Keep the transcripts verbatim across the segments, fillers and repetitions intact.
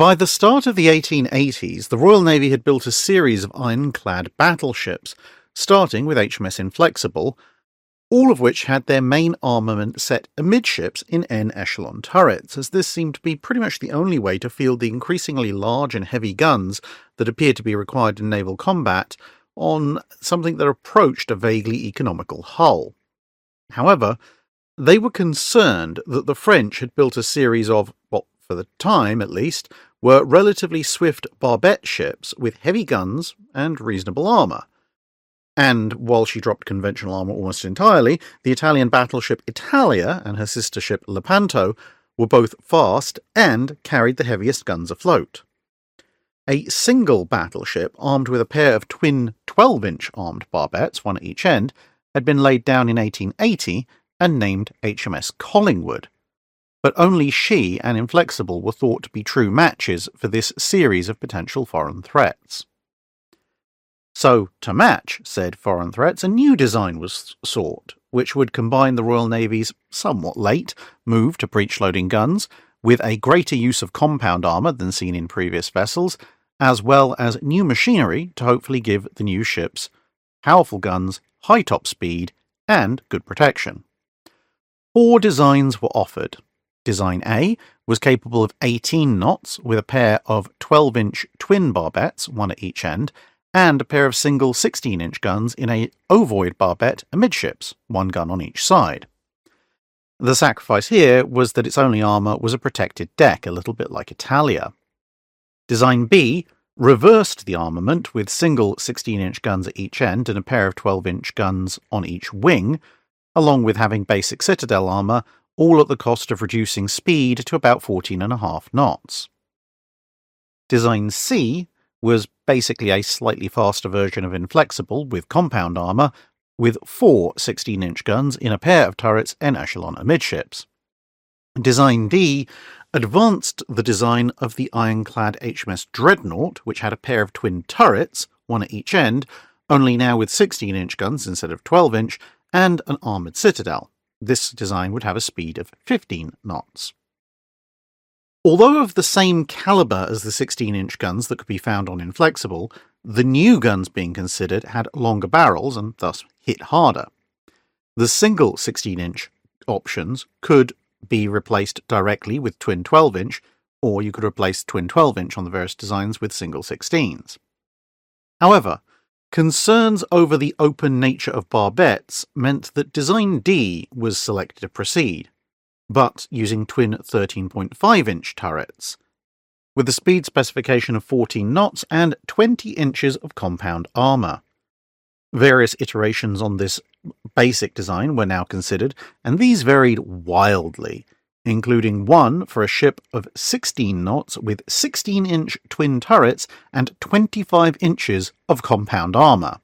By the start of the eighteen eighties, the Royal Navy had built a series of ironclad battleships, starting with H M S Inflexible, all of which had their main armament set amidships in N-echelon turrets, as this seemed to be pretty much the only way to field the increasingly large and heavy guns that appeared to be required in naval combat on something that approached a vaguely economical hull. However, they were concerned that the French had built a series of, what for the time at least, were relatively swift barbette ships with heavy guns and reasonable armour. And while she dropped conventional armour almost entirely, the Italian battleship Italia and her sister ship Lepanto were both fast and carried the heaviest guns afloat. A single battleship armed with a pair of twin twelve-inch armed barbettes, one at each end, had been laid down in eighteen eighty and named H M S Collingwood. But only she and Inflexible were thought to be true matches for this series of potential foreign threats. So, to match said foreign threats, a new design was sought, which would combine the Royal Navy's somewhat late move to breech-loading guns with a greater use of compound armour than seen in previous vessels, as well as new machinery to hopefully give the new ships powerful guns, high top speed, and good protection. Four designs were offered. Design A was capable of eighteen knots with a pair of twelve-inch twin barbettes, one at each end, and a pair of single sixteen-inch guns in a ovoid barbette amidships, one gun on each side. The sacrifice here was that its only armour was a protected deck, a little bit like Italia. Design B reversed the armament with single sixteen-inch guns at each end and a pair of twelve-inch guns on each wing, along with having basic citadel armour, all at the cost of reducing speed to about fourteen and a half knots. Design C was basically a slightly faster version of Inflexible with compound armour, with four sixteen-inch guns in a pair of turrets and echelon amidships. Design D advanced the design of the ironclad H M S Dreadnought, which had a pair of twin turrets, one at each end, only now with sixteen-inch guns instead of twelve-inch, and an armoured citadel. This design would have a speed of fifteen knots. Although of the same calibre as the sixteen-inch guns that could be found on Inflexible, the new guns being considered had longer barrels and thus hit harder. The single sixteen-inch options could be replaced directly with twin twelve-inch, or you could replace twin twelve-inch on the various designs with single sixteens. However, concerns over the open nature of barbettes meant that Design D was selected to proceed, but using twin thirteen point five inch turrets, with a speed specification of fourteen knots and twenty inches of compound armour. Various iterations on this basic design were now considered, and these varied wildly, including one for a ship of sixteen knots with sixteen-inch twin turrets and twenty-five inches of compound armour.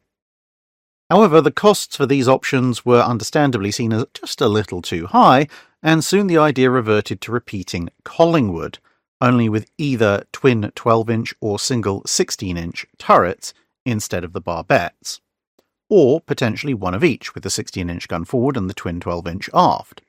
However, the costs for these options were understandably seen as just a little too high, and soon the idea reverted to repeating Collingwood, only with either twin twelve-inch or single sixteen-inch turrets instead of the barbettes, or potentially one of each with the sixteen-inch gun forward and the twin twelve-inch aft.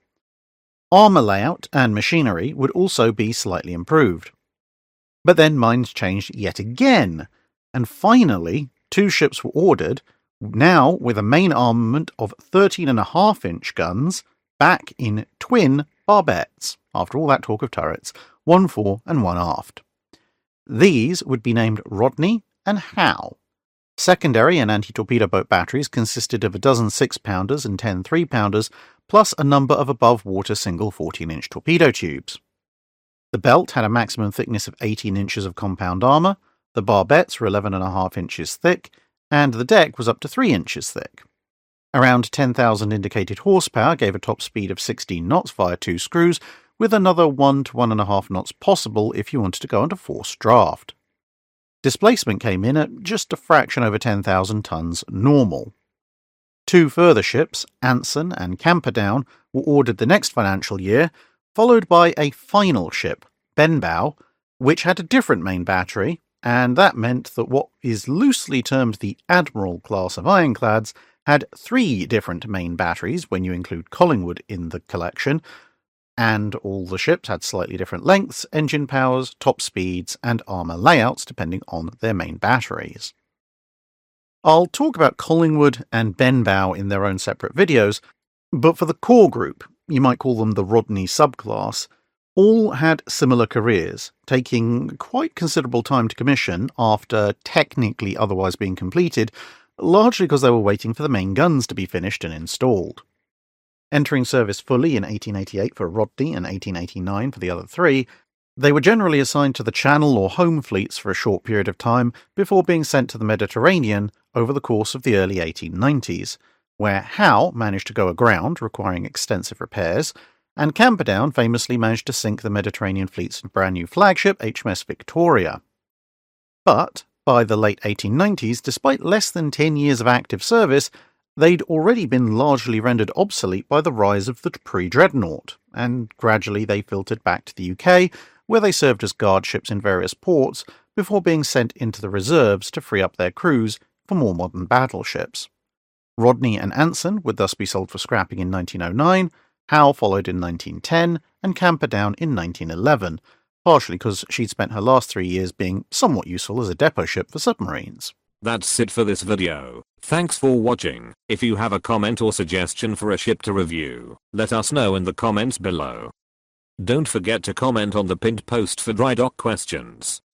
Armour layout and machinery would also be slightly improved. But then minds changed yet again, and finally two ships were ordered, now with a main armament of thirteen and a half inch guns, back in twin barbettes, after all that talk of turrets, one fore and one aft. These would be named Rodney and Howe. Secondary and anti-torpedo boat batteries consisted of a dozen six-pounders and ten three-pounders, plus a number of above-water single fourteen-inch torpedo tubes. The belt had a maximum thickness of eighteen inches of compound armour, the barbettes were eleven and a half inches thick, and the deck was up to three inches thick. Around ten thousand indicated horsepower gave a top speed of sixteen knots via two screws, with another one to one and a half knots possible if you wanted to go under forced draft. Displacement came in at just a fraction over ten thousand tons normal. Two further ships, Anson and Camperdown, were ordered the next financial year, followed by a final ship, Benbow, which had a different main battery, and that meant that what is loosely termed the Admiral class of ironclads had three different main batteries when you include Collingwood in the collection, and all the ships had slightly different lengths, engine powers, top speeds, and armour layouts depending on their main batteries. I'll talk about Collingwood and Benbow in their own separate videos, but for the core group, you might call them the Rodney subclass, all had similar careers, taking quite considerable time to commission after technically otherwise being completed, largely because they were waiting for the main guns to be finished and installed. Entering service fully in eighteen eighty-eight for Rodney and eighteen eighty-nine for the other three, they were generally assigned to the Channel or home fleets for a short period of time before being sent to the Mediterranean over the course of the early eighteen nineties, where Howe managed to go aground, requiring extensive repairs, and Camperdown famously managed to sink the Mediterranean fleet's brand new flagship, H M S Victoria. But by the late eighteen nineties, despite less than ten years of active service, they'd already been largely rendered obsolete by the rise of the pre-dreadnought, and gradually they filtered back to the U K, where they served as guard ships in various ports before being sent into the reserves to free up their crews for more modern battleships. Rodney and Anson would thus be sold for scrapping in nineteen oh nine, Howe followed in nineteen ten, and Camperdown in nineteen eleven, partially because she'd spent her last three years being somewhat useful as a depot ship for submarines. That's it for this video. Thanks for watching. If you have a comment or suggestion for a ship to review, let us know in the comments below. Don't forget to comment on the pinned post for dry dock questions.